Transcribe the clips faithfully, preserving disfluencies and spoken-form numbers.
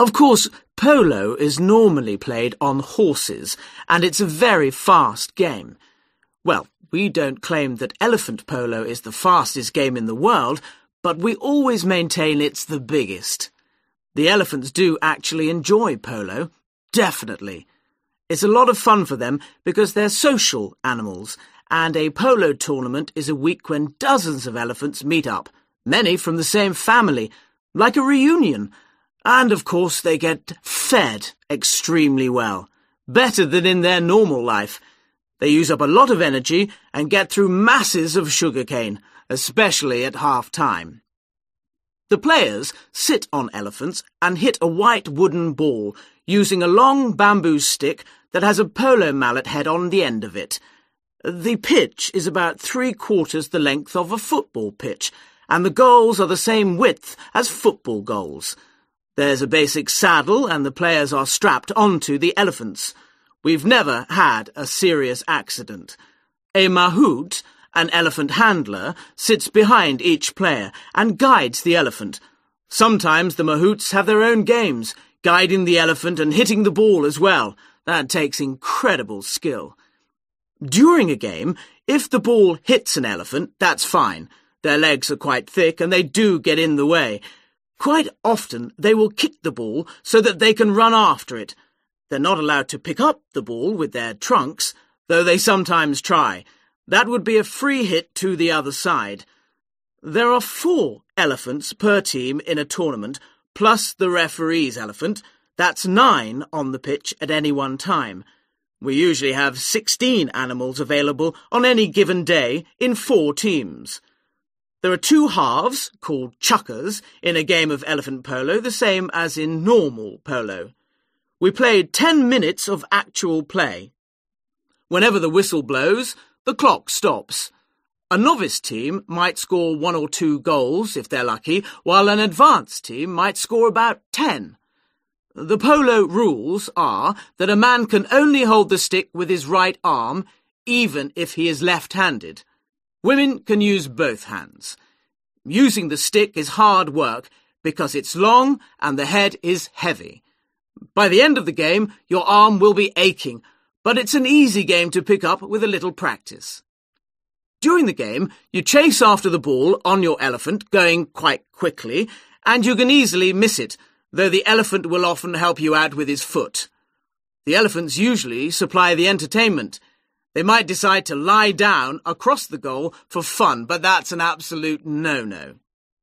Of course, polo is normally played on horses, and it's a very fast game. Well, we don't claim that elephant polo is the fastest game in the world, but we always maintain it's the biggest. The elephants do actually enjoy polo, definitely. It's a lot of fun for them because they're social animals, and a polo tournament is a week when dozens of elephants meet up, many from the same family, like a reunion. And, of course, they get fed extremely well, better than in their normal life. They use up a lot of energy and get through masses of sugarcane, especially at half-time. The players sit on elephants and hit a white wooden ball using a long bamboo stick that has a polo mallet head on the end of it. The pitch is about three-quarters the length of a football pitch, and the goals are the same width as football goals. There's a basic saddle, and the players are strapped onto the elephants. We've never had a serious accident. A mahout, an elephant handler, sits behind each player and guides the elephant. Sometimes the mahouts have their own games, guiding the elephant and hitting the ball as well. That takes incredible skill. During a game, if the ball hits an elephant, that's fine. Their legs are quite thick and they do get in the way. Quite often they will kick the ball so that they can run after it. They're not allowed to pick up the ball with their trunks, though they sometimes try. That would be a free hit to the other side. There are four elephants per team in a tournament, plus the referee's elephant. That's nine on the pitch at any one time. We usually have sixteen animals available on any given day in four teams. There are two halves, called chukkers, in a game of elephant polo, the same as in normal polo. We played ten minutes of actual play. Whenever the whistle blows, the clock stops. A novice team might score one or two goals, if they're lucky, while an advanced team might score about ten. The polo rules are that a man can only hold the stick with his right arm, even if he is left-handed. Women can use both hands. Using the stick is hard work because it's long and the head is heavy. By the end of the game, your arm will be aching, but it's an easy game to pick up with a little practice. During the game, you chase after the ball on your elephant, going quite quickly, and you can easily miss it, though the elephant will often help you out with his foot. The elephants usually supply the entertainment. They might decide to lie down across the goal for fun, but that's an absolute no-no.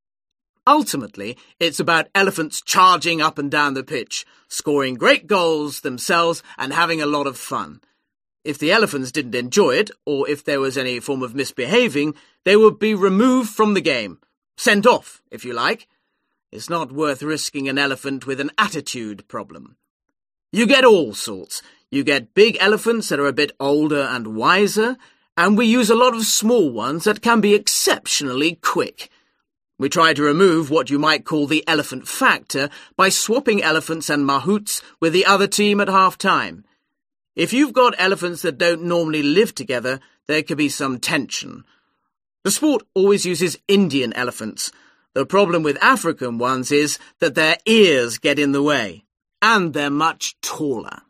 Ultimately, it's about elephants charging up and down the pitch, scoring great goals themselves and having a lot of fun. If the elephants didn't enjoy it, or if there was any form of misbehaving, they would be removed from the game. Sent off, if you like. It's not worth risking an elephant with an attitude problem. You get all sorts. You get big elephants that are a bit older and wiser, and we use a lot of small ones that can be exceptionally quick. We try to remove what you might call the elephant factor by swapping elephants and mahouts with the other team at half-time. If you've got elephants that don't normally live together, there could be some tension. The sport always uses Indian elephants. The problem with African ones is that their ears get in the way, and they're much taller.